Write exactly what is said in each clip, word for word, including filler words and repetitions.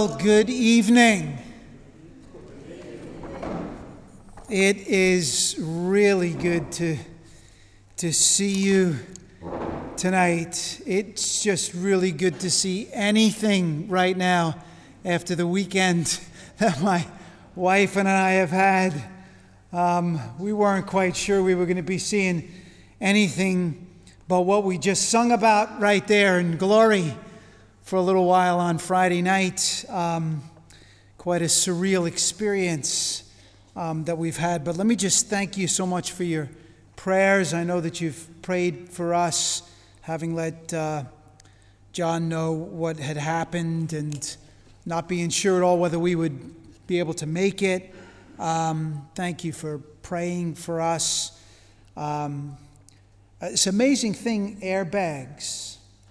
Well, good evening. It is really good to to see you tonight. It's just really good to see anything right now after the weekend that my wife and I have had. Um, we weren't quite sure we were going to be seeing anything but what we just sung about right there in Glory for a little while on Friday night. Um, quite a surreal experience um, that we've had. But let me just thank you so much for your prayers. I know that you've prayed for us, having let uh, John know what had happened and not being sure at all whether we would be able to make it. Um, thank you for praying for us. Um, it's an amazing thing, airbags.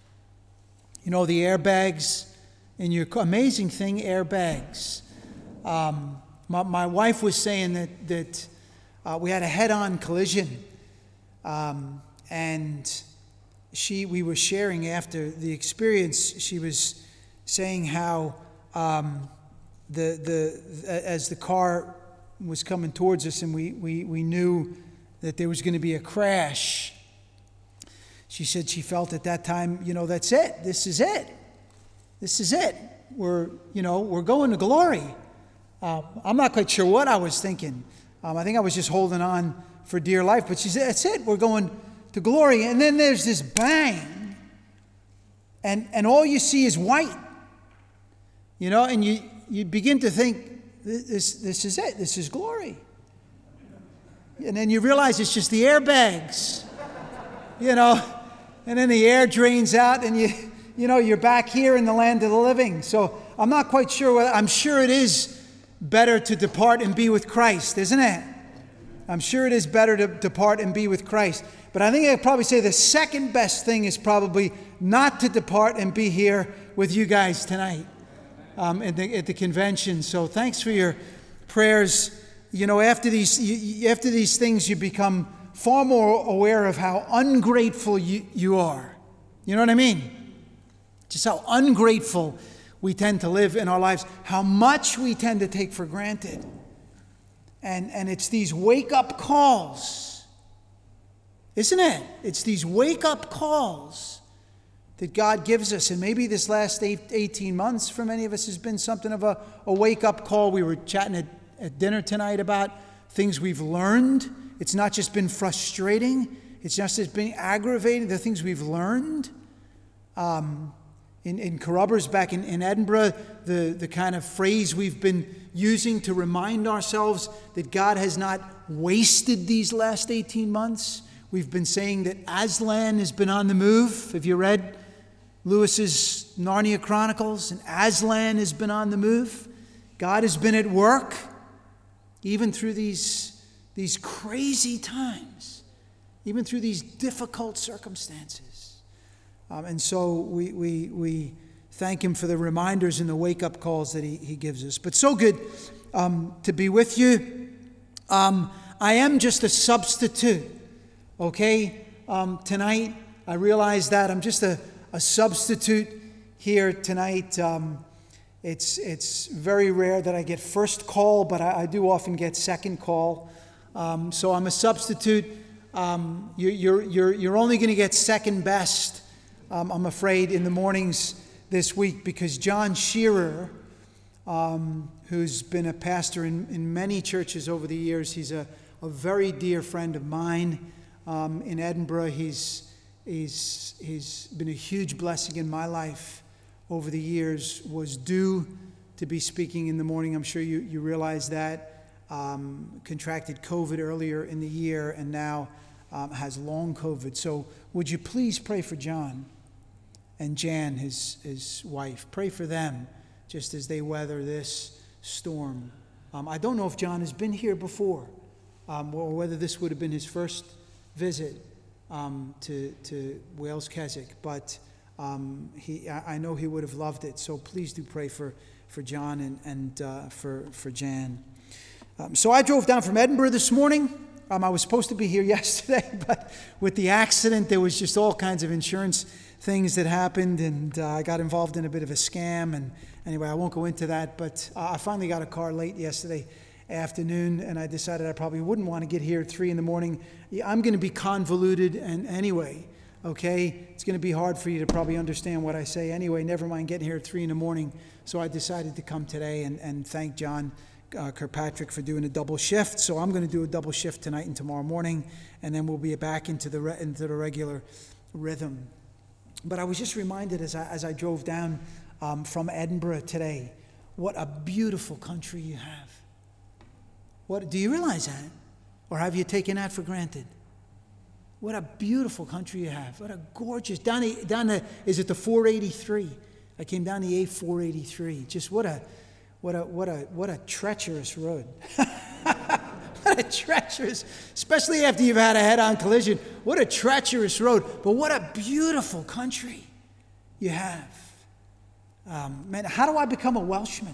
You know, the airbags in your car, amazing thing, airbags. Um, my, my wife was saying that, that uh, we had a head-on collision. Um, and she, we were sharing after the experience, she was saying how um, the, the, as the car was coming towards us and we, we, we knew that there was going to be a crash, she said she felt at that time, you know, that's it. This is it. This is it. We're, you know, we're going to glory. Uh, I'm not quite sure what I was thinking. Um, I think I was just holding on for dear life. But she said, that's it. We're going to glory. And then there's this bang. And and all you see is white. You know, and you, you begin to think, this, this is it. This is glory. And then you realize it's just the airbags. You know, and then the air drains out and you, you know, you're back here in the land of the living. So I'm not quite sure. What, I'm sure it is better to depart and be with Christ, isn't it? I'm sure it is better to depart and be with Christ. But I think I'd probably say the second best thing is probably not to depart and be here with you guys tonight um, at, the, at the convention. So thanks for your prayers. You know, after these, you, after these things, you become far more aware of how ungrateful you, you are. You know what I mean? Just how ungrateful we tend to live in our lives, how much we tend to take for granted. And, and it's these wake-up calls, isn't it? It's these wake-up calls that God gives us. And maybe this last eight, eighteen months for many of us has been something of a, a wake-up call. We were chatting at, at dinner tonight about things we've learned. It's not just been frustrating. It's not just been aggravating. The things we've learned. Um, in, in Carrubbers back in, in Edinburgh, the, the kind of phrase we've been using to remind ourselves that God has not wasted these last eighteen months. We've been saying that Aslan has been on the move. Have you read Lewis's Narnia Chronicles? And Aslan has been on the move. God has been at work, even through these These crazy times, even through these difficult circumstances. Um, and so we, we, we thank him for the reminders and the wake-up calls that he, he gives us. But so good um, to be with you. Um, I am just a substitute, okay? Um, tonight, I realize that I'm just a, a substitute here tonight. Um, it's, it's very rare that I get first call, but I, I do often get second call. Um, so I'm a substitute. Um, you, you're, you're, you're only going to get second best, um, I'm afraid, in the mornings this week because John Shearer, um, who's been a pastor in, in many churches over the years, he's a, a very dear friend of mine um, in Edinburgh. He's, he's, he's been a huge blessing in my life over the years, was due to be speaking in the morning. I'm sure you, you realize that. Um, contracted COVID earlier in the year and now um, has long COVID. So would you please pray for John and Jan, his, his wife. Pray for them just as they weather this storm. Um, I don't know if John has been here before um, or whether this would have been his first visit um, to, to Wales Keswick, but um, he, I, I know he would have loved it. So please do pray for, for John and, and uh, for, for Jan. Um, so I drove down from Edinburgh this morning. Um, I was supposed to be here yesterday, but with the accident, there was just all kinds of insurance things that happened, and uh, I got involved in a bit of a scam. And anyway, I won't go into that, but uh, I finally got a car late yesterday afternoon, and I decided I probably wouldn't want to get here at three in the morning. Yeah, I'm going to be convoluted, and anyway, okay, it's going to be hard for you to probably understand what I say anyway. Never mind getting here at three in the morning. So I decided to come today and, and thank John uh, Kirkpatrick for doing a double shift. So I'm going to do a double shift tonight and tomorrow morning, and then we'll be back into the re- into the regular rhythm. But I was just reminded as I as I drove down um, from Edinburgh today, what a beautiful country you have. What, do you realize that? Or have you taken that for granted? What a beautiful country you have. What a gorgeous, down the, down the, is it the four eighty-three? I came down the A four eighty-three. Just what a, what a, what a, what a treacherous road. What a treacherous, especially after you've had a head-on collision. What a treacherous road. But what a beautiful country you have. Um, man, how do I become a Welshman?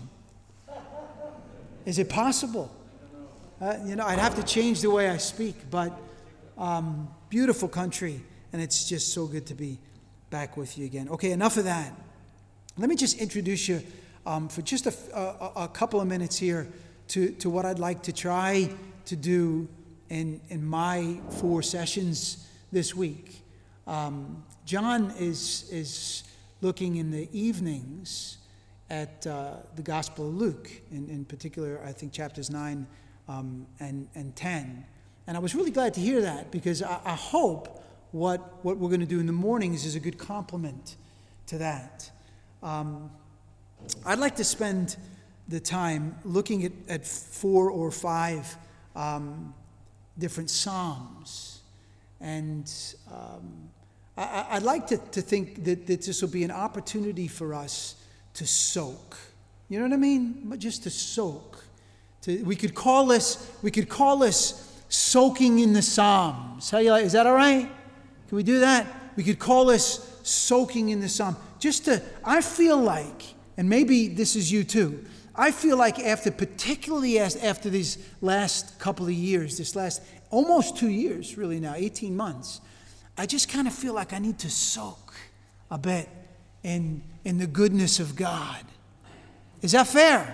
Is it possible? Uh, you know, I'd have to change the way I speak, but um, beautiful country, and it's just so good to be back with you again. Okay, enough of that. Let me just introduce you um, for just a, a, a couple of minutes here to, to what I'd like to try to do in, in my four sessions this week. Um, John is, is looking in the evenings at uh, the Gospel of Luke, in, in particular, I think chapters nine Um, and, and ten. And I was really glad to hear that, because I, I hope what, what we're going to do in the mornings is a good complement to that. Um, I'd like to spend the time looking at, at four or five um, different Psalms. And um, I, I'd like to, to think that, that this will be an opportunity for us to soak. You know what I mean? Just to soak. We could call this, we could call this soaking in the Psalms. How you like, is that all right? Can we do that? We could call this soaking in the Psalm. Just to, I feel like, and maybe this is you too, I feel like after, particularly as, after these last couple of years, this last almost two years really now, eighteen months, I just kind of feel like I need to soak a bit in, in the goodness of God. Is that fair?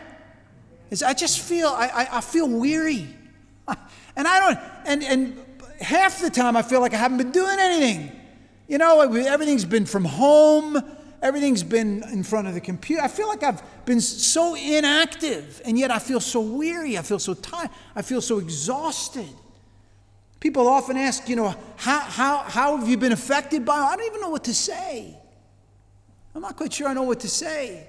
I just feel, I, I, I feel weary. And I don't, and, and half the time I feel like I haven't been doing anything. You know, everything's been from home. Everything's been in front of the computer. I feel like I've been so inactive, and yet I feel so weary. I feel so tired. I feel so exhausted. People often ask, you know, how, how, how have you been affected by it? I don't even know what to say. I'm not quite sure I know what to say.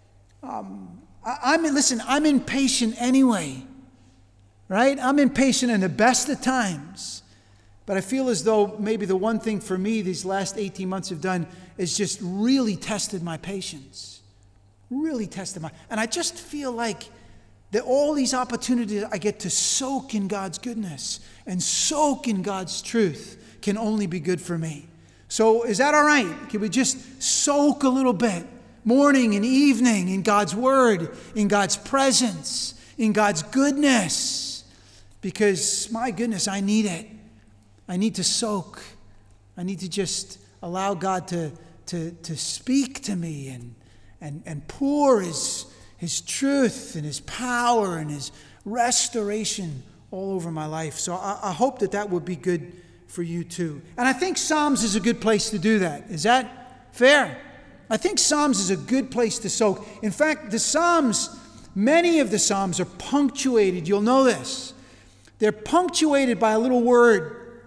Um, I'm, listen, I'm impatient anyway, right? I'm impatient in the best of times. But I feel as though maybe the one thing for me these last eighteen months have done is just really tested my patience. Really tested my, and I just feel like that all these opportunities I get to soak in God's goodness and soak in God's truth can only be good for me. So is that all right? Can we just soak a little bit? Morning and evening in God's word, in God's presence, in God's goodness. Because, my goodness, I need it. I need to soak. I need to just allow God to, to, to speak to me and, and, and pour his, his truth and his power and his restoration all over my life. So I, I hope that that would be good for you too. And I think Psalms is a good place to do that. Is that fair? I think Psalms is a good place to soak. In fact, the Psalms, many of the Psalms are punctuated. You'll know this. They're punctuated by a little word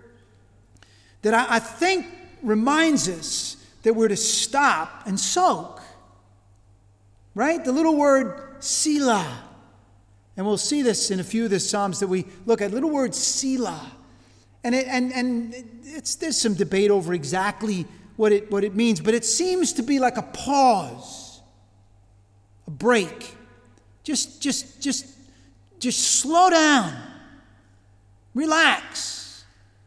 that I, I think reminds us that we're to stop and soak. Right? The little word Selah. And we'll see this in a few of the Psalms that we look at. Little word Selah. And, it, and, and it's, there's some debate over exactly what it what it means, but it seems to be like a pause, a break. Just just just just slow down. Relax.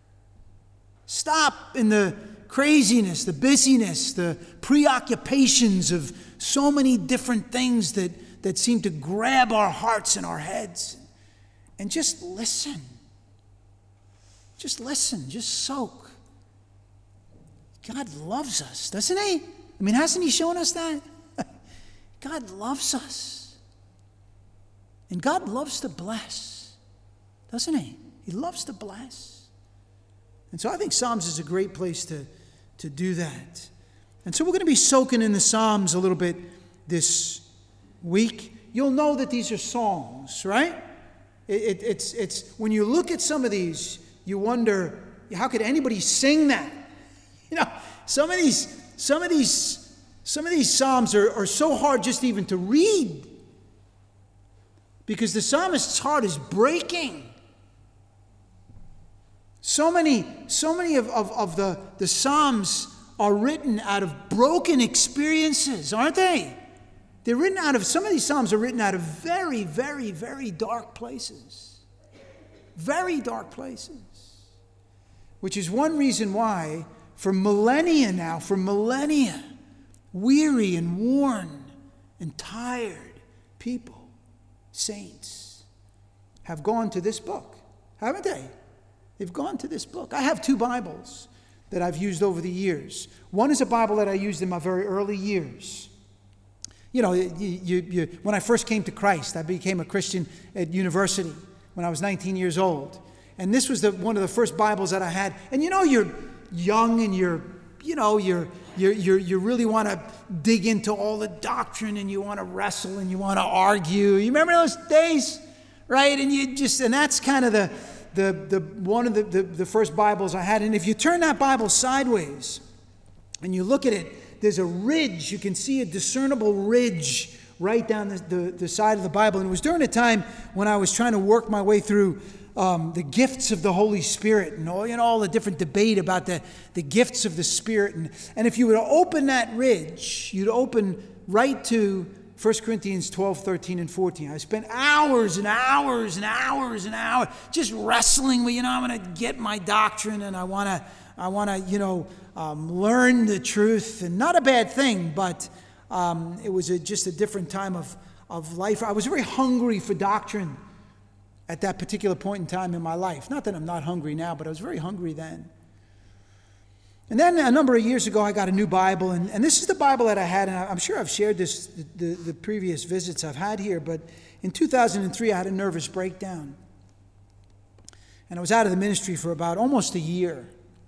Stop in the craziness, the busyness, the preoccupations of so many different things that, that seem to grab our hearts and our heads. And just listen. Just listen. Just soak. God loves us, doesn't he? I mean, hasn't he shown us that? God loves us. And God loves to bless, doesn't he? He loves to bless. And so I think Psalms is a great place to, to do that. And so we're going to be soaking in the Psalms a little bit this week. You'll know that these are songs, right? It, it, it's, it's when you look at some of these, you wonder, how could anybody sing that? You know, some of these, some of these, some of these Psalms are, are so hard just even to read. Because the psalmist's heart is breaking. So many, so many of, of, of the, the Psalms are written out of broken experiences, aren't they? They're written out of, some of these Psalms are written out of very, very, very dark places. Very dark places. Which is one reason why, for millennia now, for millennia, weary and worn and tired people, saints, have gone to this book, haven't they? They've gone to this book. I have two Bibles that I've used over the years. One is a Bible that I used in my very early years. You know, you, you, you, when I first came to Christ, I became a Christian at university when I was nineteen years old. And this was the, one of the first Bibles that I had. And you know, you're young and you're, you know, you're, you're, you're, you really want to dig into all the doctrine and you want to wrestle and you want to argue. You remember those days, right? And you just, and that's kind of the, the, the one of the, the, the first Bibles I had. And if you turn that Bible sideways and you look at it, there's a ridge. You can see a discernible ridge right down the, the, the side of the Bible. And it was during a time when I was trying to work my way through um, the gifts of the Holy Spirit and all, you know, all the different debate about the, the gifts of the Spirit. And, and if you were to open that ridge, you'd open right to First Corinthians twelve, thirteen, and fourteen. I spent hours and hours and hours and hours just wrestling with, you know, I'm going to get my doctrine and I want to, I want to, you know, um, learn the truth. And not a bad thing, but um, it was a, just a different time of, of life. I was very hungry for doctrine at that particular point in time in my life. Not that I'm not hungry now, but I was very hungry then. And then a number of years ago, I got a new Bible, and, and this is the Bible that I had, and I'm sure I've shared this, the, the, the previous visits I've had here, but in two thousand three, I had a nervous breakdown. And I was out of the ministry for about almost a year.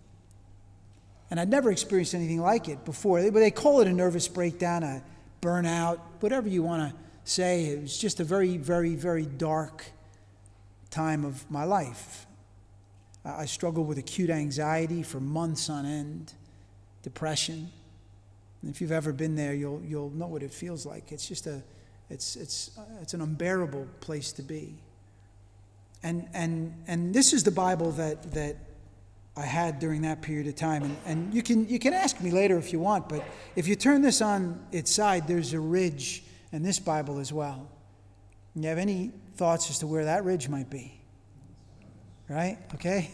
And I'd never experienced anything like it before. They, they call it a nervous breakdown, a burnout, whatever you want to say. It was just a very, very, very dark time of my life. I struggled with acute anxiety for months on end, depression. And if you've ever been there, you'll you'll know what it feels like. It's just a, it's it's it's an unbearable place to be. And and and this is the Bible that that I had during that period of time. And, and you can you can ask me later if you want, but if you turn this on its side, there's a ridge in this Bible as well. You have any thoughts as to where that ridge might be? Right? Okay?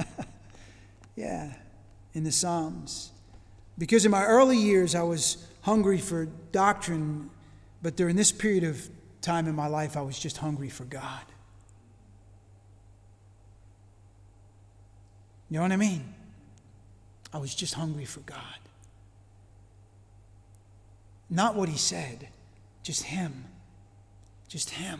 Yeah, in the Psalms. Because in my early years, I was hungry for doctrine, but during this period of time in my life, I was just hungry for God. You know what I mean? I was just hungry for God. Not what he said, just him. Just him.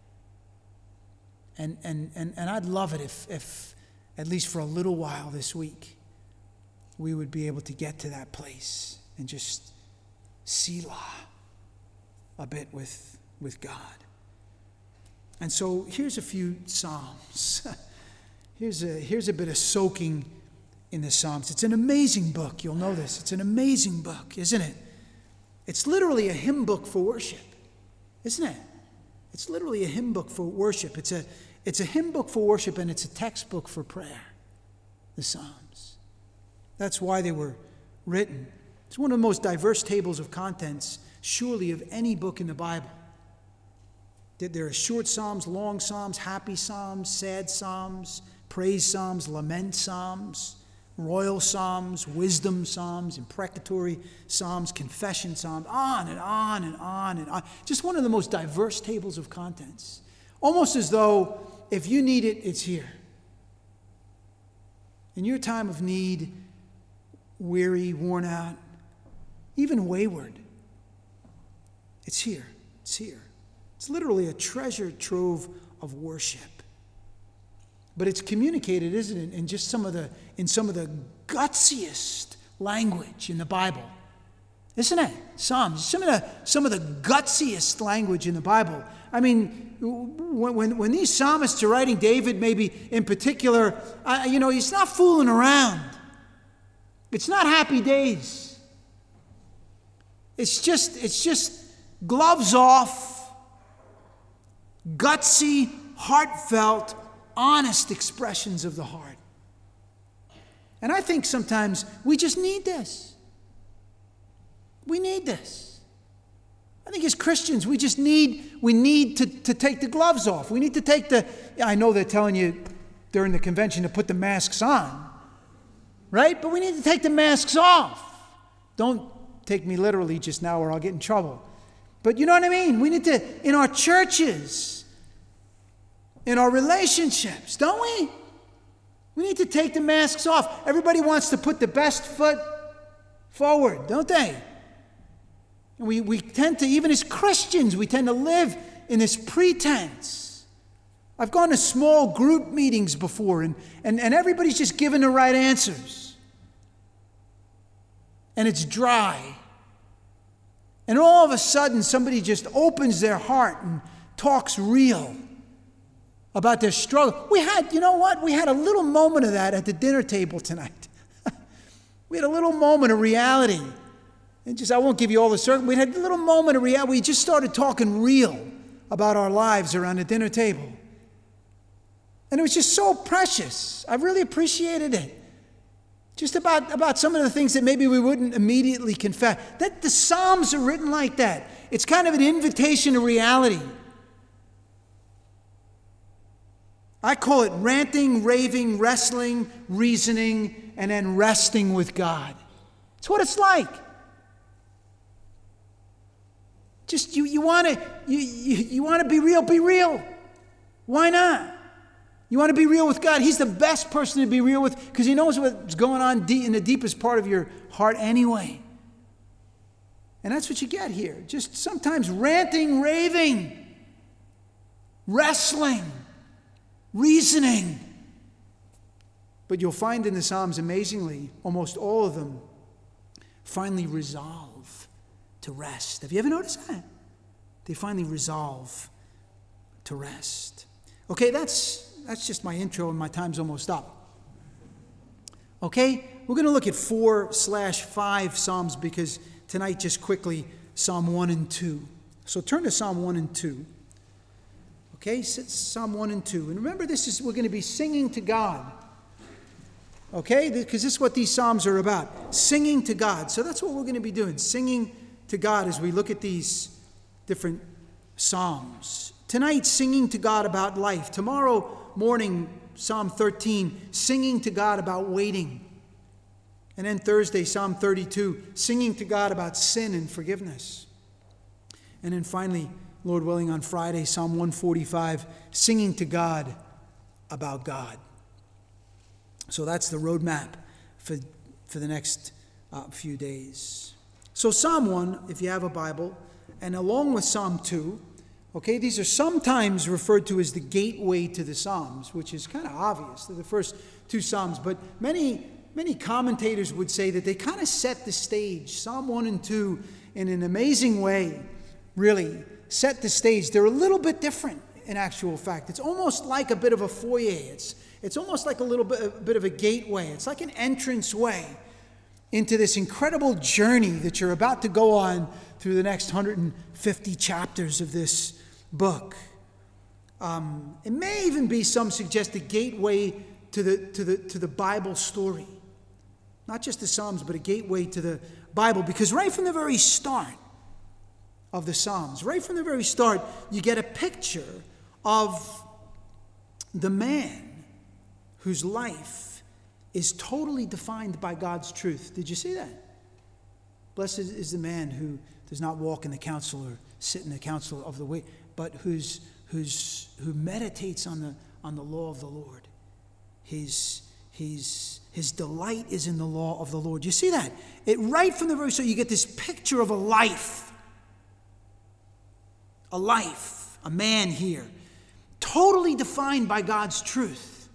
And and and, and I'd love it if, if, at least for a little while this week, we would be able to get to that place and just Selah a bit with, with God. And so here's a few Psalms. here's a here's a bit of soaking in the Psalms. It's an amazing book. You'll know this. It's an amazing book, isn't it? It's literally a hymn book for worship, isn't it? It's literally a hymn book for worship. It's a, it's a hymn book for worship, and it's a textbook for prayer, the Psalms. That's why they were written. It's one of the most diverse tables of contents, surely, of any book in the Bible. There are short Psalms, long Psalms, happy Psalms, sad Psalms, praise Psalms, lament Psalms, royal Psalms, wisdom Psalms, imprecatory Psalms, confession Psalms, on and on and on and on. Just one of the most diverse tables of contents. Almost as though if you need it, it's here. In your time of need, weary, worn out, even wayward. It's here. It's here. It's literally a treasure trove of worship. But it's communicated, isn't it, in just some of the in some of the gutsiest language in the Bible. Isn't it? Psalms, some of the some of the gutsiest language in the Bible. I mean, when when, when these psalmists are writing, David maybe in particular, uh, you know, he's not fooling around. It's not happy days. It's just it's just gloves off, gutsy, heartfelt, honest expressions of the heart. And I think sometimes we just need this. We need this. I think as Christians, we just need, we need to, to take the gloves off. We need to take the, I know they're telling you during the convention to put the masks on, right? But we need to take the masks off. Don't take me literally just now or I'll get in trouble. But you know what I mean? We need to, in our churches, in our relationships, don't we? We need to take the masks off. Everybody wants to put the best foot forward, don't they? And we, we tend to, even as Christians, we tend to live in this pretense. I've gone to small group meetings before, and, and, and everybody's just giving the right answers. And it's dry. And all of a sudden, somebody just opens their heart and talks real about their struggle. We had, you know what? We had a little moment of that at the dinner table tonight. We had a little moment of reality. And just, I won't give you all the circle. We had a little moment of reality. We just started talking real about our lives around the dinner table. And it was just so precious. I really appreciated it. Just about, about some of the things that maybe we wouldn't immediately confess. That the Psalms are written like that. It's kind of an invitation to reality. I call it ranting, raving, wrestling, reasoning, and then resting with God. It's what it's like. Just you, you want to you, you, you want to be real, be real. Why not? You want to be real with God. He's the best person to be real with because he knows what's going on deep, in the deepest part of your heart anyway. And that's what you get here. Just sometimes ranting, raving, wrestling, reasoning. But you'll find in the Psalms, amazingly, almost all of them finally resolve to rest. Have you ever noticed that? They finally resolve to rest. Okay, that's that's just my intro and my time's almost up. Okay, we're going to look at four slash five Psalms because tonight just quickly Psalm one and two. So turn to Psalm one and two. Okay, Psalm one and two. And remember, this is we're going to be singing to God. Okay, because this is what these Psalms are about. Singing to God. So that's what we're going to be doing. Singing to God as we look at these different Psalms. Tonight, singing to God about life. Tomorrow morning, Psalm thirteen, singing to God about waiting. And then Thursday, Psalm thirty-two, singing to God about sin and forgiveness. And then finally, Lord willing, on Friday, Psalm one forty-five, singing to God about God. So that's the roadmap for, for the next uh, few days. So Psalm one, if you have a Bible, and along with Psalm two, okay, these are sometimes referred to as the gateway to the Psalms, which is kind of obvious. They're the first two Psalms, but many, many commentators would say that they kind of set the stage. Psalm one and two, in an amazing way, really set the stage. They're a little bit different in actual fact. It's almost like a bit of a foyer. It's, it's almost like a little bit, a bit of a gateway. It's like an entrance way into this incredible journey that you're about to go on through the next one hundred fifty chapters of this book. Um, it may even be, some suggest, a gateway to the, to the, to the Bible story. Not just the Psalms, but a gateway to the Bible. Because right from the very start of the Psalms, right from the very start, you get a picture of the man whose life is totally defined by God's truth. Did you see that? Blessed is the man who does not walk in the counsel or sit in the counsel of the wicked, but who's who's who meditates on the on the law of the Lord. His He's, his delight is in the law of the Lord. You see that? It right from the very start, you get this picture of a life. A life, a man here, totally defined by God's truth.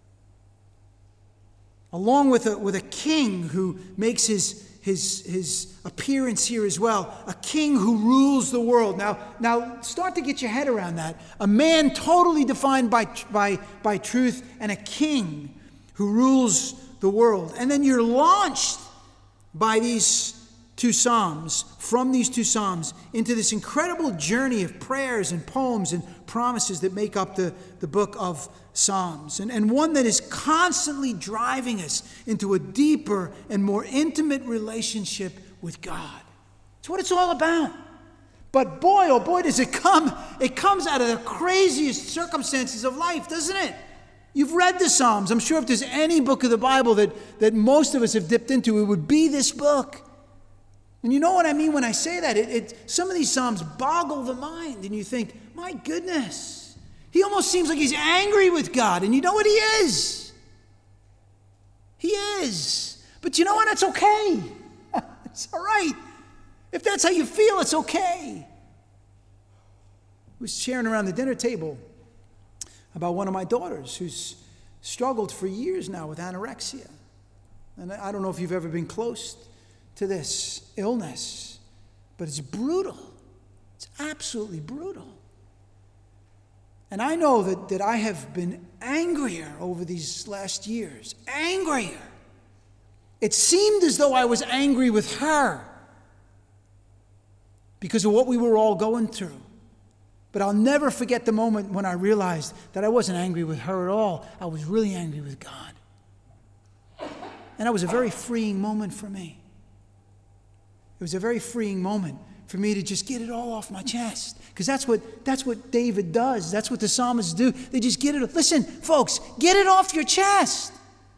Along with a, with a king who makes his, his, his appearance here as well. A king who rules the world. Now, now start to get your head around that. A man totally defined by, by, by truth, and a king who rules the world. And then you're launched by these two Psalms, from these two Psalms, into this incredible journey of prayers and poems and promises that make up the, the book of Psalms. And, and one that is constantly driving us into a deeper and more intimate relationship with God. It's what it's all about. But boy, oh boy, does it come. It comes out of the craziest circumstances of life, doesn't it? You've read the Psalms. I'm sure if there's any book of the Bible that, that most of us have dipped into, it would be this book. And you know what I mean when I say that? It, it, some of these Psalms boggle the mind, and you think, my goodness, he almost seems like he's angry with God. And you know what he is? He is. But you know what? That's okay. It's all right. If that's how you feel, it's okay. I was sharing around the dinner table about one of my daughters who's struggled for years now with anorexia. And I don't know if you've ever been close to this illness, but it's brutal. It's absolutely brutal. And I know that, that I have been angrier over these last years. Angrier. It seemed as though I was angry with her because of what we were all going through. But I'll never forget the moment when I realized that I wasn't angry with her at all. I was really angry with God. And that was a very freeing moment for me. It was a very freeing moment for me to just get it all off my chest. Because that's what, that's what David does. That's what the psalmists do. They just get it. Listen, folks, get it off your chest.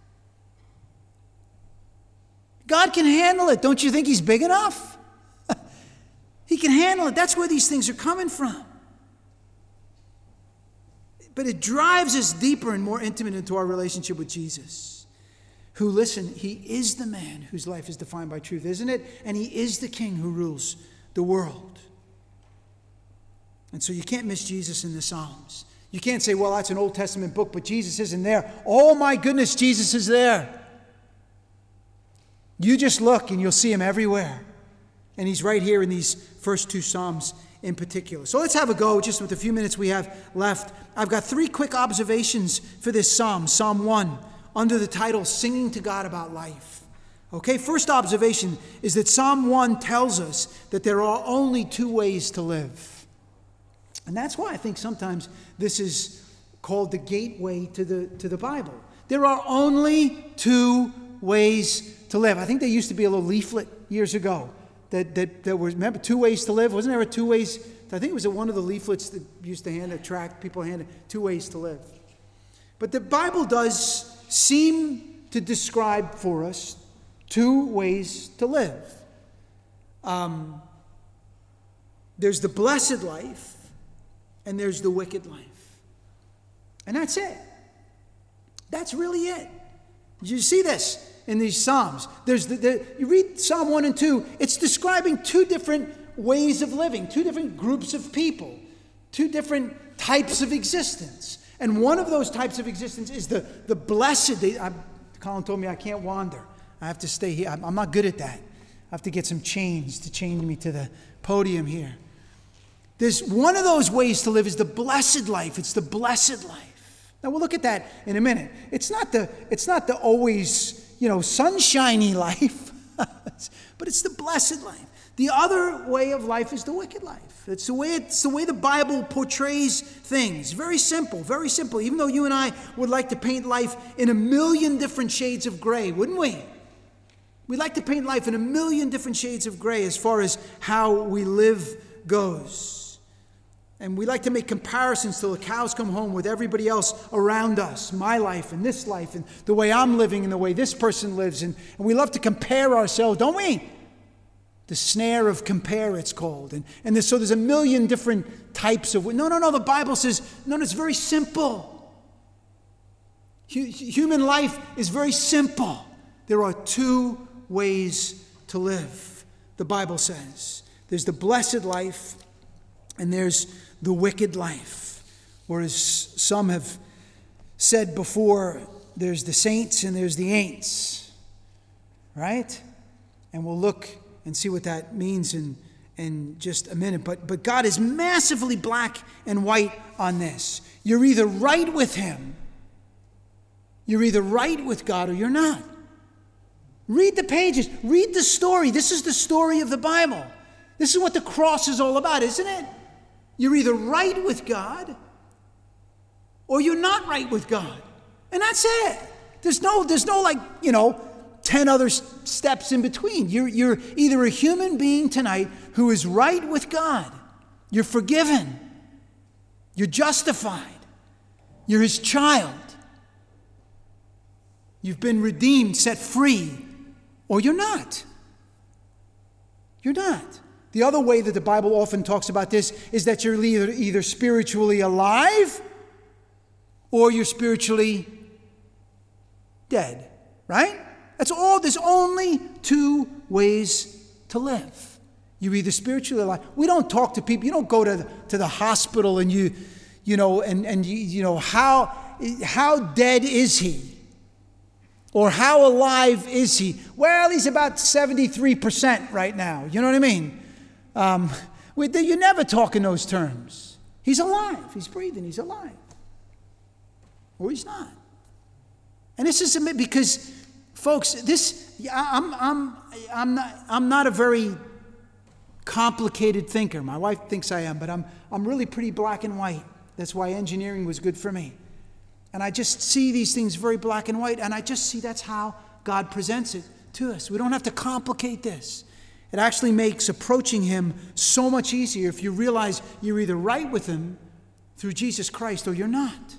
God can handle it. Don't you think he's big enough? He can handle it. That's where these things are coming from. But it drives us deeper and more intimate into our relationship with Jesus. Who, listen, he is the man whose life is defined by truth, isn't it? And he is the king who rules the world. And so you can't miss Jesus in the Psalms. You can't say, well, that's an Old Testament book, but Jesus isn't there. Oh my goodness, Jesus is there. You just look and you'll see him everywhere. And he's right here in these first two Psalms in particular. So let's have a go just with the few minutes we have left. I've got three quick observations for this Psalm, Psalm one. Under the title, Singing to God About Life. Okay, first observation is that Psalm one tells us that there are only two ways to live. And that's why I think sometimes this is called the gateway to the, to the Bible. There are only two ways to live. I think there used to be a little leaflet years ago that, that, that was, remember, two ways to live? Wasn't there a two ways? I think it was one of the leaflets that used to hand a tract, people handed two ways to live. But the Bible does seem to describe for us two ways to live. Um, there's the blessed life, and there's the wicked life. And that's it. That's really it. You see this in these Psalms. There's the, the, you read Psalm one and two, it's describing two different ways of living, two different groups of people, two different types of existence. And one of those types of existence is the, the blessed. I, Colin told me I can't wander. I have to stay here. I'm, I'm not good at that. I have to get some chains to chain me to the podium here. There's one of those ways to live is the blessed life. It's the blessed life. Now we'll look at that in a minute. It's not the, it's not the always, you know, sunshiny life, but it's the blessed life. The other way of life is the wicked life. It's the way it's the way the Bible portrays things. Very simple, very simple. Even though you and I would like to paint life in a million different shades of gray, wouldn't we? We'd like to paint life in a million different shades of gray as far as how we live goes. And we like to make comparisons till the cows come home with everybody else around us, my life and this life and the way I'm living and the way this person lives. And, and we love to compare ourselves, don't we? The snare of compare, it's called. And, and there's, so there's a million different types of... No, no, no, the Bible says, no, no, it's very simple. Human life is very simple. There are two ways to live, the Bible says. There's the blessed life and there's the wicked life. Or as some have said before, there's the saints and there's the ain'ts. Right? And we'll look and see what that means in, in just a minute. But, but God is massively black and white on this. You're either right with him, you're either right with God or you're not. Read the pages. Read the story. This is the story of the Bible. This is what the cross is all about, isn't it? You're either right with God or you're not right with God. And that's it. There's no, there's no like, you know, ten other steps in between. You're, you're either a human being tonight who is right with God. You're forgiven. You're justified. You're his child. You've been redeemed, set free, or you're not. You're not. The other way that the Bible often talks about this is that you're either, either spiritually alive or you're spiritually dead, right? That's all. There's only two ways to live. You're either spiritually alive. We don't talk to people. You don't go to the, to the hospital and you, you know, and, and you, you know, how, how dead is he? Or how alive is he? Well, he's about seventy-three percent right now. You know what I mean? Um, we, you never talk in those terms. He's alive. He's breathing. He's alive. Or he's not. And this is because, folks, this I'm I'm I'm not I'm not a very complicated thinker. My wife thinks I am, but I'm I'm really pretty black and white. That's why engineering was good for me. And I just see these things very black and white, and I just see that's how God presents it to us. We don't have to complicate this. It actually makes approaching him so much easier if you realize you're either right with him through Jesus Christ or you're not.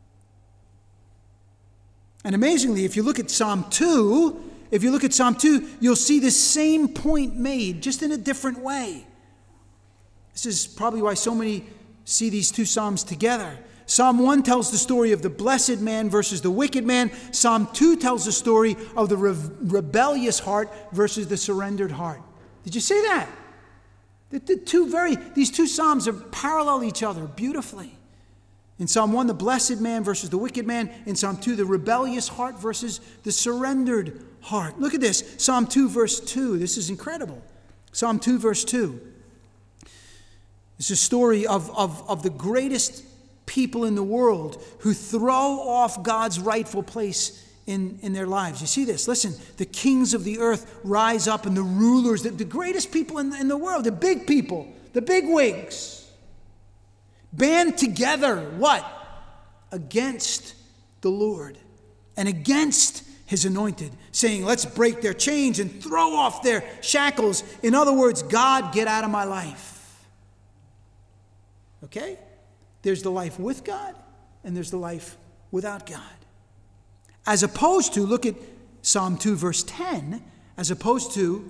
And amazingly, if you look at Psalm two, if you look at Psalm two, you'll see the same point made, just in a different way. This is probably why so many see these two Psalms together. Psalm one tells the story of the blessed man versus the wicked man. Psalm two tells the story of the re- rebellious heart versus the surrendered heart. Did you see that? The, the two very, these two Psalms are parallel each other beautifully. In Psalm one, the blessed man versus the wicked man. In Psalm two, the rebellious heart versus the surrendered heart. Look at this. Psalm two, verse two. This is incredible. Psalm two, verse two. It's a story of, of, of the greatest people in the world who throw off God's rightful place in, in their lives. You see this? Listen, the kings of the earth rise up and the rulers, the, the greatest people in, in the world, the big people, the big wigs, band together, what? Against the Lord and against his anointed, saying, let's break their chains and throw off their shackles. In other words, God, get out of my life. Okay? There's the life with God, and there's the life without God. As opposed to, look at Psalm two, verse ten, as opposed to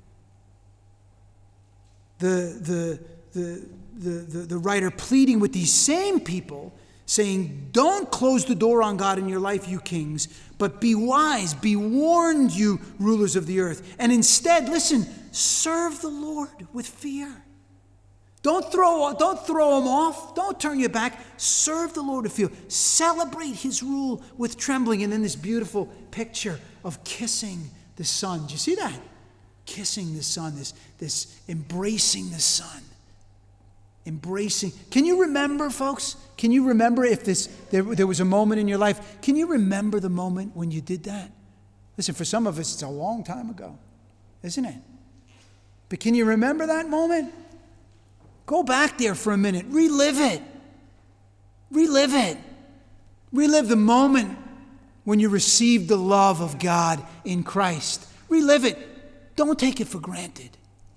the, the, the, the, the, the writer pleading with these same people, saying, don't close the door on God in your life, you kings, but be wise, be warned, you rulers of the earth. And instead, listen, serve the Lord with fear. Don't throw, don't throw him off. Don't turn your back. Serve the Lord with fear. Celebrate his rule with trembling. And then this beautiful picture of kissing the Son. Do you see that? Kissing the Son, this, this embracing the Son. Embracing. Can you remember, folks? Can you remember if this there, there was a moment in your life? Can you remember the moment when you did that? Listen, for some of us, it's a long time ago, isn't it? But can you remember that moment? Go back there for a minute. Relive it. Relive it. Relive the moment when you received the love of God in Christ. Relive it. Don't take it for granted.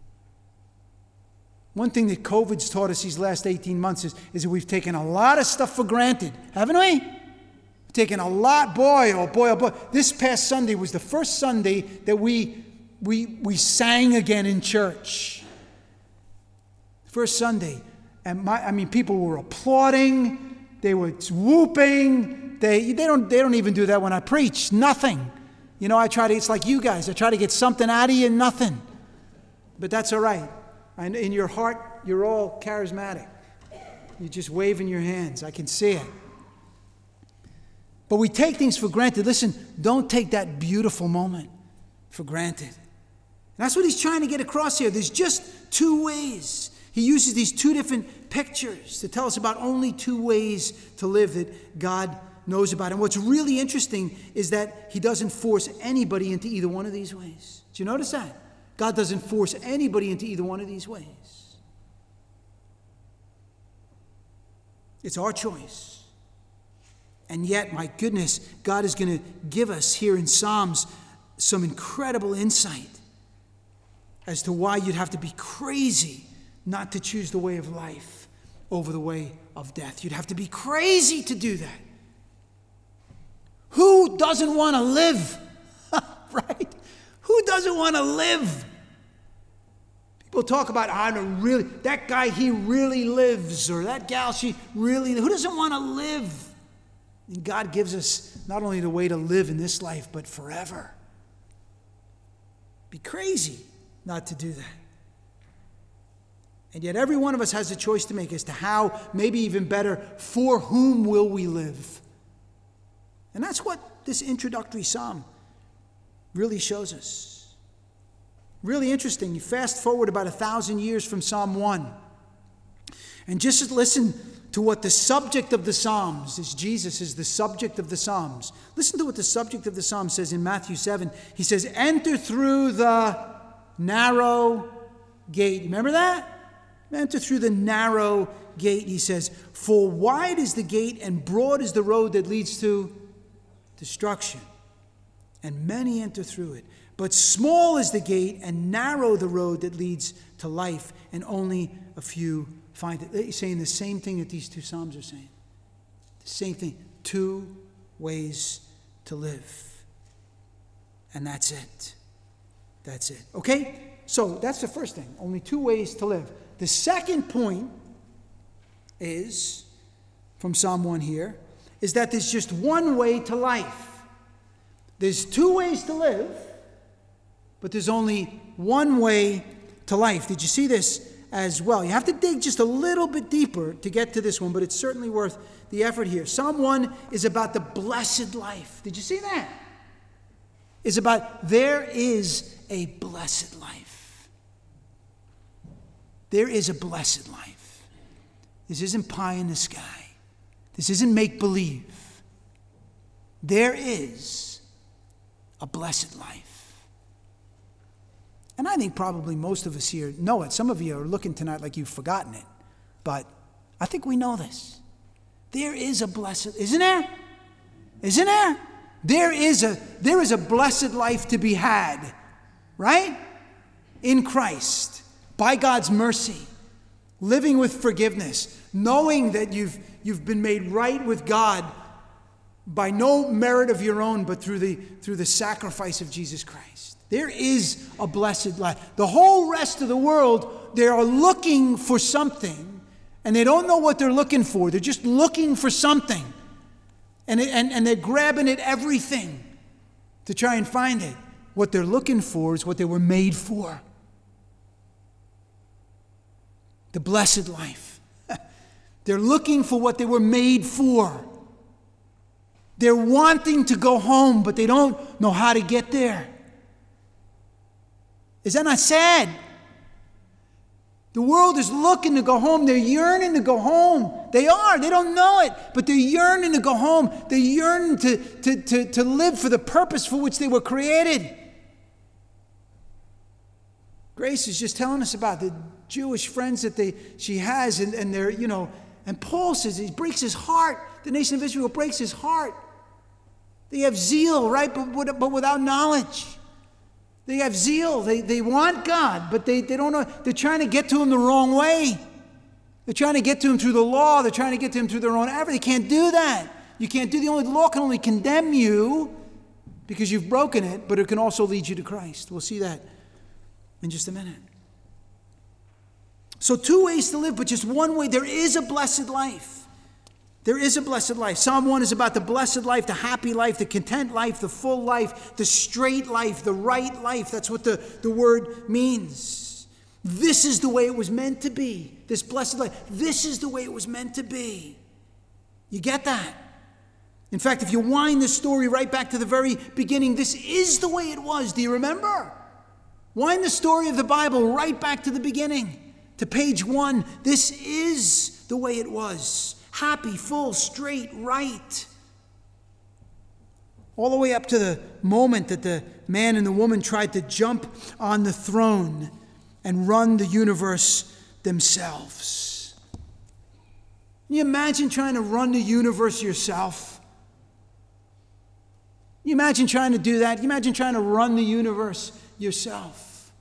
One thing that COVID's taught us these last eighteen months is, is that we've taken a lot of stuff for granted, haven't we? We've taken a lot, boy, oh boy, oh boy. This past Sunday was the first Sunday that we we we sang again in church. First Sunday, and my, I mean, people were applauding, they were whooping, They, they, don't, they don't even do that when I preach. Nothing. You know, I try to, it's like you guys. I try to get something out of you, nothing. But that's all right. And in your heart, you're all charismatic. You're just waving your hands. I can see it. But we take things for granted. Listen, don't take that beautiful moment for granted. And that's what he's trying to get across here. There's just two ways. He uses these two different pictures to tell us about only two ways to live that God knows about. And what's really interesting is that he doesn't force anybody into either one of these ways. Do you notice that? God doesn't force anybody into either one of these ways. It's our choice. And yet, my goodness, God is going to give us here in Psalms some incredible insight as to why you'd have to be crazy not to choose the way of life over the way of death. You'd have to be crazy to do that. Who doesn't want to live? Right? Who doesn't want to live? People talk about, I don't really, that guy, he really lives, or that gal, she really, who doesn't want to live? And God gives us not only the way to live in this life, but forever. Be crazy not to do that. And yet every one of us has a choice to make as to how, maybe even better, for whom will we live? And that's what this introductory psalm really shows us. Really interesting. You fast forward about a thousand years from Psalm one. And just listen to what the subject of the Psalms is. Jesus is the subject of the Psalms. Listen to what the subject of the Psalm says in Matthew seven. He says, enter through the narrow gate. Remember that? Enter through the narrow gate, he says. For wide is the gate and broad is the road that leads to destruction. And many enter through it. But small is the gate and narrow the road that leads to life, and only a few find it. He's saying the same thing that these two Psalms are saying. The same thing. Two ways to live. And that's it. That's it. Okay? So that's the first thing. Only two ways to live. The second point is, from Psalm one here, is that there's just one way to life. There's two ways to live, but there's only one way to life. Did you see this as well? You have to dig just a little bit deeper to get to this one, but it's certainly worth the effort here. Psalm one is about the blessed life. Did you see that? It's about there is a blessed life. There is a blessed life. This isn't pie in the sky. This isn't make-believe. There is a blessed life. And I think probably most of us here know it. Some of you are looking tonight like you've forgotten it. But I think we know this. There is a blessed, isn't there? Isn't there? There is a, there is a blessed life to be had, right? In Christ, by God's mercy, living with forgiveness, knowing that you've, you've been made right with God by no merit of your own, but through the, through the sacrifice of Jesus Christ. There is a blessed life. The whole rest of the world, they are looking for something, and they don't know what they're looking for. They're just looking for something. And, it, and, and they're grabbing at everything to try and find it. What they're looking for is what they were made for. The blessed life. They're looking for what they were made for. They're wanting to go home, but they don't know how to get there. Is that not sad? The world is looking to go home. They're yearning to go home. They are. They don't know it, but they're yearning to go home. They're yearning to, to, to, to live for the purpose for which they were created. Grace is just telling us about the Jewish friends that they she has, and, and they're, you know, and Paul says he breaks his heart. The nation of Israel breaks his heart. They have zeal, right, but, but without knowledge. They have zeal. They, they want God, but they, they don't know. They're trying to get to him the wrong way. They're trying to get to him through the law. They're trying to get to him through their own effort. They can't do that. You can't do the only the law can only condemn you because you've broken it, but it can also lead you to Christ. We'll see that in just a minute. So two ways to live, but just one way. There is a blessed life. There is a blessed life. Psalm one is about the blessed life, the happy life, the content life, the full life, the straight life, the right life. That's what the, the word means. This is the way it was meant to be. This blessed life. This is the way it was meant to be. You get that? In fact, if you wind the story right back to the very beginning, this is the way it was. Do you remember? Wind the story of the Bible right back to the beginning, to page one. This is the way it was. Happy, full, straight, right. All the way up to the moment that the man and the woman tried to jump on the throne and run the universe themselves. Can you imagine trying to run the universe yourself? Can you imagine trying to do that? Can you imagine trying to run the universe yourself?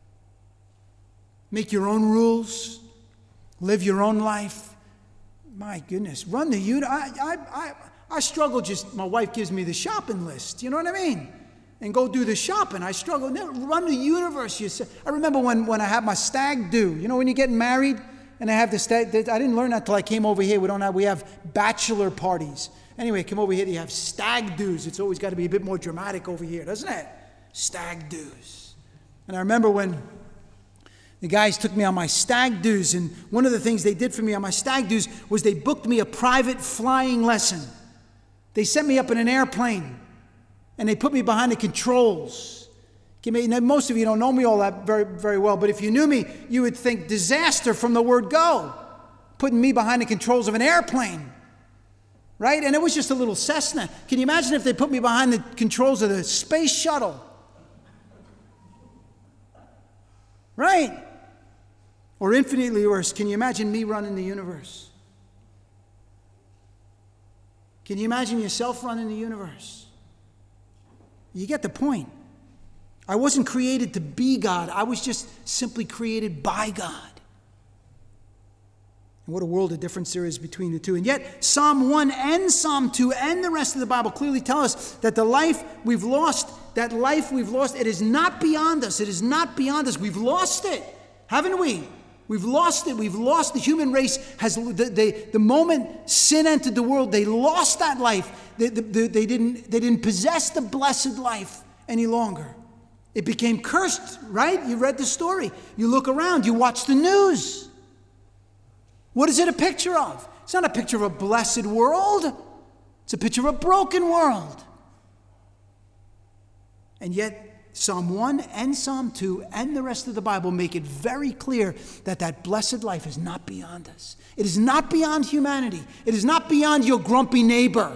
Make your own rules, live your own life. My goodness, run the universe. I, I, I, I struggle just, my wife gives me the shopping list, you know what I mean? And go do the shopping. I struggle, never run the universe yourself. I remember when, when I had my stag do, you know when you're getting married and I have the stag, I didn't learn that until I came over here. We don't have, we have bachelor parties. Anyway, come over here, you have stag do's. It's always got to be a bit more dramatic over here, doesn't it? Stag do's. And I remember when the guys took me on my stag do's, and one of the things they did for me on my stag do's was they booked me a private flying lesson. They sent me up in an airplane, and they put me behind the controls. Now, most of you don't know me all that very, very well, but if you knew me, you would think disaster from the word go, putting me behind the controls of an airplane, right? And it was just a little Cessna. Can you imagine if they put me behind the controls of the space shuttle? Right? Or infinitely worse, can you imagine me running the universe? Can you imagine yourself running the universe? You get the point. I wasn't created to be God. I was just simply created by God. And what a world of difference there is between the two. And yet, Psalm one and Psalm two and the rest of the Bible clearly tell us that the life we've lost, that life we've lost, it is not beyond us. It is not beyond us. We've lost it, haven't we? We've lost it. We've lost. The human race has, the, they, the moment sin entered the world, they lost that life. They, they, they, didn't, they didn't possess the blessed life any longer. It became cursed, right? You read the story. You look around. You watch the news. What is it a picture of? It's not a picture of a blessed world. It's a picture of a broken world. And yet, Psalm one and Psalm two and the rest of the Bible make it very clear that that blessed life is not beyond us. It is not beyond humanity. It is not beyond your grumpy neighbor.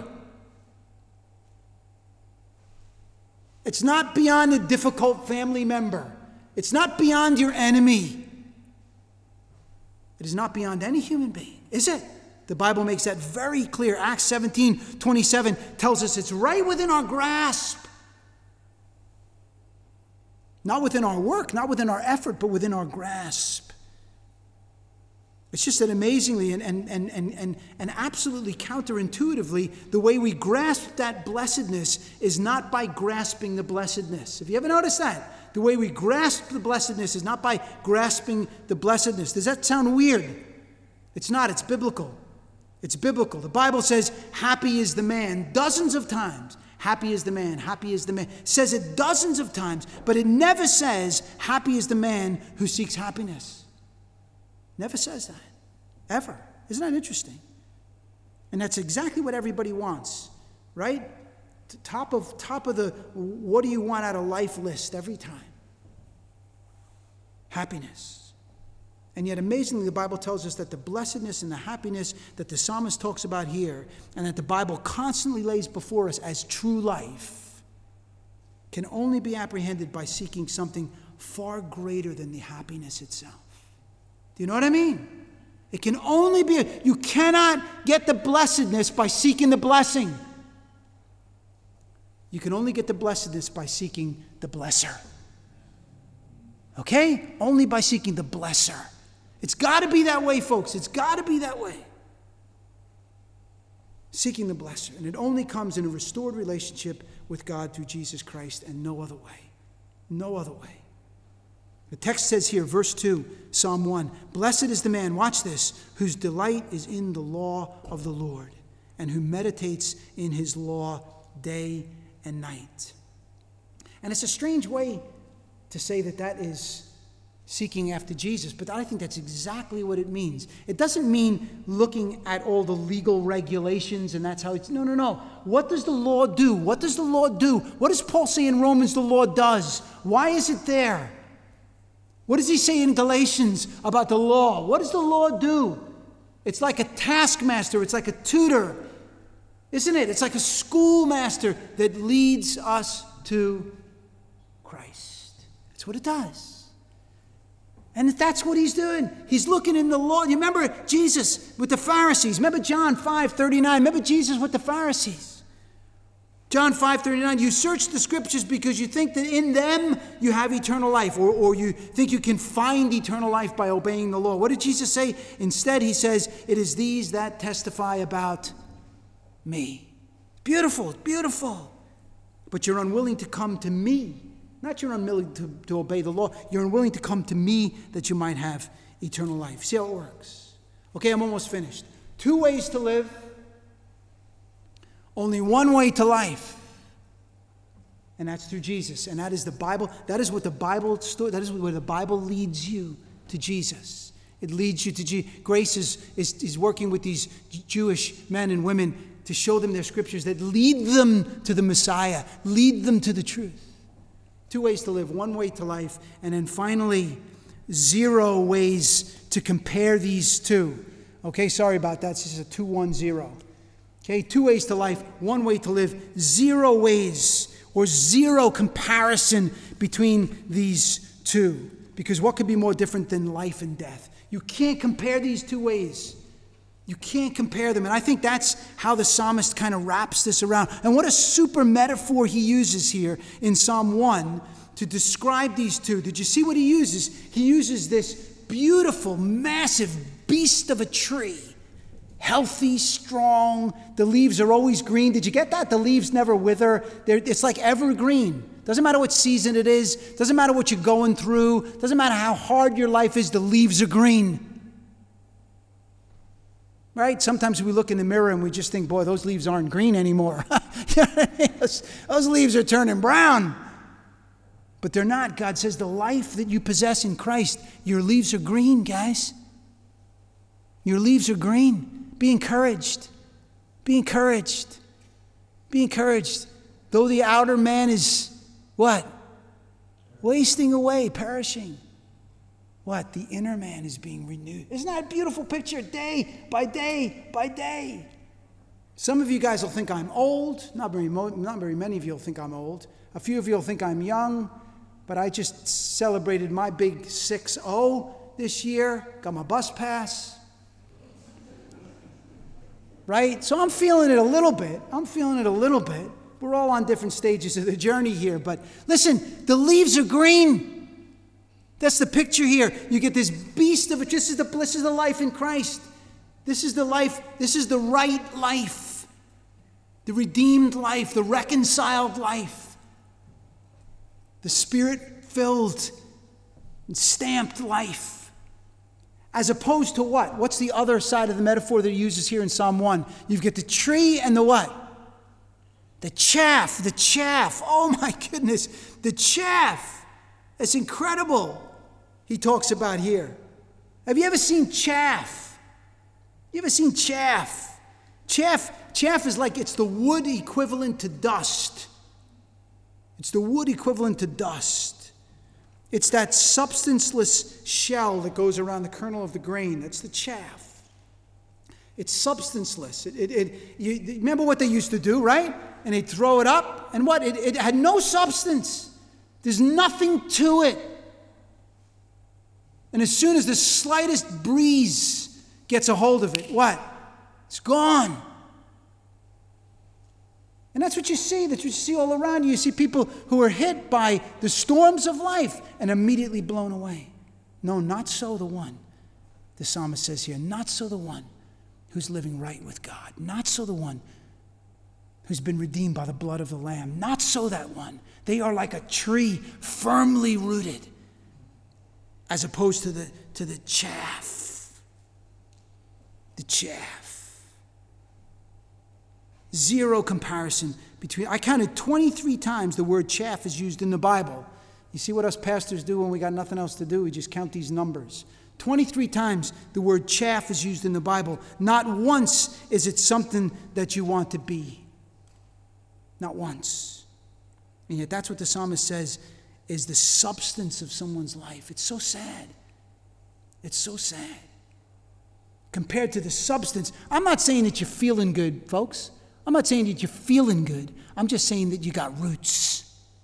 It's not beyond a difficult family member. It's not beyond your enemy. It is not beyond any human being, is it? The Bible makes that very clear. Acts seventeen twenty-seven tells us it's right within our grasp. Not within our work, not within our effort, but within our grasp. It's just that amazingly and, and, and, and, and absolutely counterintuitively, the way we grasp that blessedness is not by grasping the blessedness. Have you ever noticed that? The way we grasp the blessedness is not by grasping the blessedness. Does that sound weird? It's not. It's biblical. It's biblical. The Bible says, happy is the man, dozens of times. Happy is the man, happy is the man. It says it dozens of times, but it never says, happy is the man who seeks happiness. Never says that, ever. Isn't that interesting? And that's exactly what everybody wants, right? Top of, top of the what do you want out of life list every time. Happiness. And yet, amazingly, the Bible tells us that the blessedness and the happiness that the psalmist talks about here, and that the Bible constantly lays before us as true life, can only be apprehended by seeking something far greater than the happiness itself. Do you know what I mean? It can only be, you cannot get the blessedness by seeking the blessing. You can only get the blessedness by seeking the blesser. Okay? Only by seeking the blesser. It's got to be that way, folks. It's got to be that way. Seeking the blesser. And it only comes in a restored relationship with God through Jesus Christ and no other way. No other way. The text says here, verse two, Psalm one, "Blessed is the man," watch this, "whose delight is in the law of the Lord, and who meditates in his law day and night." And it's a strange way to say that that is seeking after Jesus, but I think that's exactly what it means. It doesn't mean looking at all the legal regulations and that's how it's, no, no, no. What does the law do? What does the law do? What does Paul say in Romans the law does? Why is it there? What does he say in Galatians about the law? What does the law do? It's like a taskmaster. It's like a tutor. Isn't it? It's like a schoolmaster that leads us to Christ. That's what it does. And that's what he's doing. He's looking in the law. You remember Jesus with the Pharisees. Remember John five thirty-nine. Remember Jesus with the Pharisees. John five thirty-nine, "You search the scriptures because you think that in them you have eternal life," or, or you think you can find eternal life by obeying the law. What did Jesus say? Instead, he says, "It is these that testify about me." Beautiful, beautiful. But you're unwilling to come to me. Not you're unwilling to, to obey the law. You're unwilling to come to me that you might have eternal life. See how it works? Okay, I'm almost finished. Two ways to live. Only one way to life. And that's through Jesus. And that is the Bible. That is what the Bible story, that is where the Bible leads you to Jesus. It leads you to Jesus. Grace is, is, is working with these Jewish men and women to show them their scriptures that lead them to the Messiah, lead them to the truth. Two ways to live, one way to life, and then finally, zero ways to compare these two. Okay, sorry about that. This is a two one zero. Okay, two ways to life, one way to live, zero ways or zero comparison between these two. Because what could be more different than life and death? You can't compare these two ways. You can't compare them. And I think that's how the psalmist kind of wraps this around. And what a super metaphor he uses here in Psalm one to describe these two. Did you see what he uses? He uses this beautiful, massive beast of a tree. Healthy, strong. The leaves are always green. Did you get that? The leaves never wither. They're, it's like evergreen. Doesn't matter what season it is. Doesn't matter what you're going through. Doesn't matter how hard your life is. The leaves are green. Right? Sometimes we look in the mirror and we just think, boy, those leaves aren't green anymore. You know what I mean? those, those leaves are turning brown. But they're not. God says the life that you possess in Christ, your leaves are green, guys. Your leaves are green. Be encouraged. Be encouraged. Be encouraged. Though the outer man is what? Wasting away, perishing. What? The inner man is being renewed. Isn't that a beautiful picture? Day by day by day. Some of you guys will think I'm old. Not very, mo- not very many of you will think I'm old. A few of you will think I'm young. But I just celebrated my big six oh this year. Got my bus pass. Right? So I'm feeling it a little bit. I'm feeling it a little bit. We're all on different stages of the journey here. But listen, the leaves are green. That's the picture here. You get this beast of it. This is the this is the life in Christ. This is the life. This is the right life. The redeemed life. The reconciled life. The Spirit-filled and stamped life. As opposed to what? What's the other side of the metaphor that he uses here in Psalm one? You've got the tree and the what? The chaff. The chaff. Oh my goodness. The chaff. It's incredible. He talks about here. Have you ever seen chaff? You ever seen chaff? Chaff, chaff is like it's the wood equivalent to dust. It's the wood equivalent to dust. It's that substanceless shell that goes around the kernel of the grain. That's the chaff. It's substanceless. It, it, it, you remember what they used to do, right? And they'd throw it up, and what? It, it had no substance. There's nothing to it. And as soon as the slightest breeze gets a hold of it, what? It's gone. And that's what you see. That's what you see all around you. You see people who are hit by the storms of life and immediately blown away. No, not so the one. The psalmist says here, not so the one who's living right with God. Not so the one who's been redeemed by the blood of the Lamb. Not so that one. They are like a tree firmly rooted as opposed to the, to the chaff. The chaff. Zero comparison between, I counted twenty-three times the word chaff is used in the Bible. You see what us pastors do when we got nothing else to do? We just count these numbers. twenty-three times the word chaff is used in the Bible. Not once is it something that you want to be. Not once. And yet that's what the psalmist says is the substance of someone's life. It's so sad. It's so sad. Compared to the substance, I'm not saying that you're feeling good, folks. I'm not saying that you're feeling good. I'm just saying that you got roots.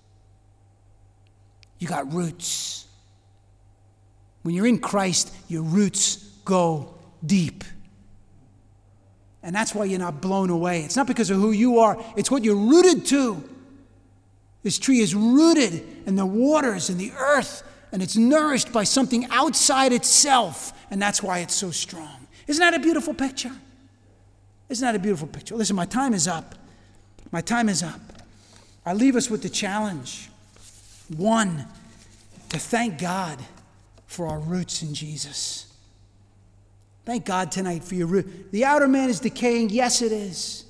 You got roots. When you're in Christ, your roots go deep. And that's why you're not blown away. It's not because of who you are. It's what you're rooted to. This tree is rooted in the waters and the earth, and it's nourished by something outside itself, and that's why it's so strong. Isn't that a beautiful picture? Isn't that a beautiful picture? Listen, my time is up. My time is up. I leave us with the challenge. One, to thank God for our roots in Jesus. Thank God tonight for your root. The outer man is decaying. Yes, it is.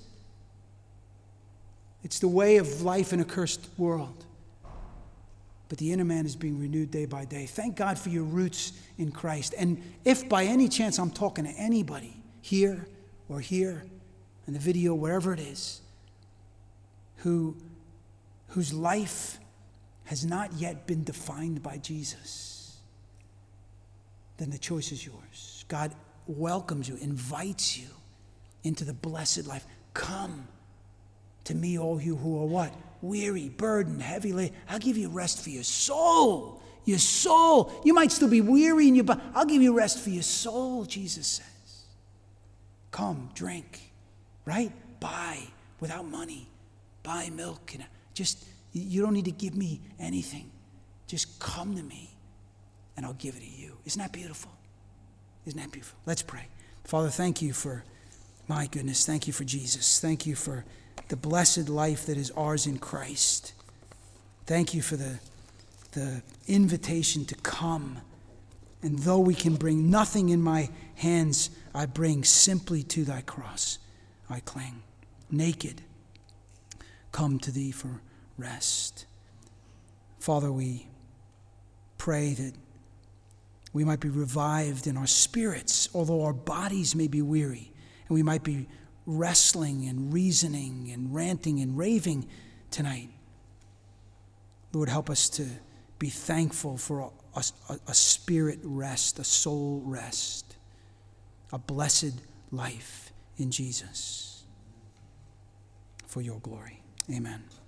It's the way of life in a cursed world. But the inner man is being renewed day by day. Thank God for your roots in Christ. And if by any chance I'm talking to anybody here or here in the video, wherever it is, who, whose life has not yet been defined by Jesus, then the choice is yours. God welcomes you, invites you into the blessed life. Come to me, all you who are what? Weary, burdened, heavy laden. I'll give you rest for your soul. Your soul. You might still be weary in your body. I'll give you rest for your soul, Jesus says. Come, drink, right? Buy without money. Buy milk. And just, you don't need to give me anything. Just come to me and I'll give it to you. Isn't that beautiful? Isn't that beautiful? Let's pray. Father, thank you for, my goodness, thank you for Jesus. Thank you for the blessed life that is ours in Christ. Thank you for the, the invitation to come. And though we can bring nothing in my hands, I bring simply to thy cross. I cling. Naked, come to thee for rest. Father, we pray that we might be revived in our spirits, although our bodies may be weary, and we might be wrestling and reasoning and ranting and raving tonight. Lord, help us to be thankful for a, a, a spirit rest, a soul rest, a blessed life in Jesus. For your glory. Amen.